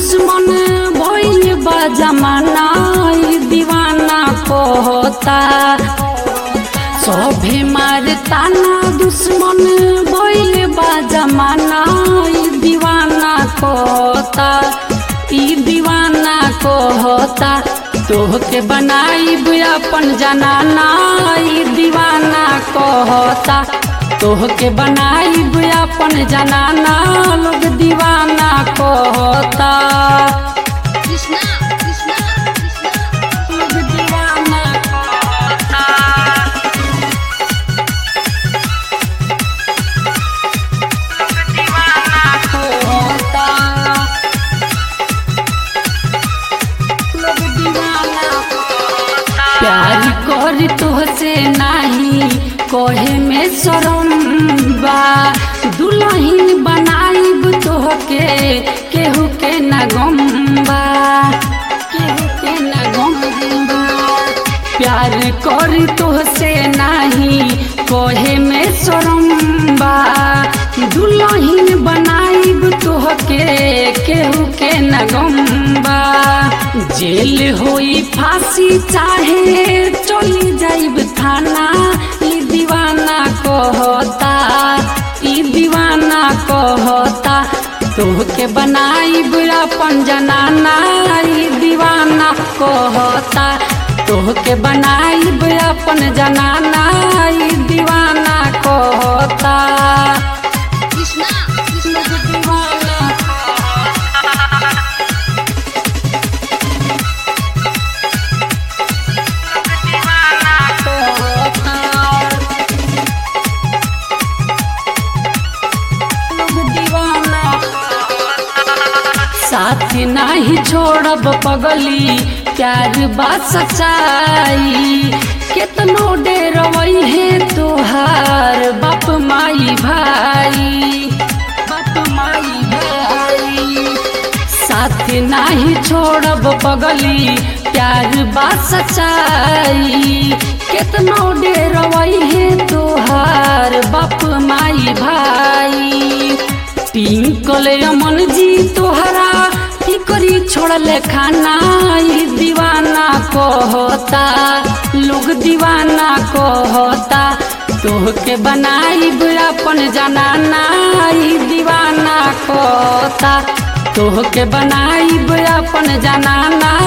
दुश्मन भइल बा जमाना ई दीवाना कहता सभे मारता ना दुश्मन भइल बा जमाना ई दीवाना कहता ई दीवाना कहता तोहके बनाइब अपन जनाना ई दीवाना कहता तोहके बनाइब अपन जनाना लोग दीवाना कहता कृष्णा कृष्णा लोग दीवाना कहता लोग दीवाना कहता लोग दीवाना कहता प्यार कर तोहसे नाही कहे में शरम बा दुल्हन बनाइब तोहके केहू के न गम बा केहू के न गम बा प्यार कर तोहसे नाही कहे में शरम बा दुल्हन बनाइब तोहके केहू के न गम बा जेल होई फांसी चाहे चली जाइब थाना ई दीवाना कहता ई दीवाना कहता तोहके बनाइब अपन जनाना ई दीवाना कहता तोहके बनाइब अपन जनाना ई दीवाना कहता कृष्णा कृष्णा दीवाना साथ नाही छोड़ब पगली प्यार बा सच्चाई केतनो डेरवई है तोहार बाप माई भाई बाप माई भाई साथ नाही छोड़ब पगली प्यार बा सच्चाई केतनो डेरवई है तोहार बाप माई भाई टिंकल अमन जी तोहरा टिकरी छोड़ले खाना ई दीवाना कहता लोग दीवाना कहता तोहके बनाइब अपन जनाना ई दीवाना कहता तोहके बनाइब अपन जनाना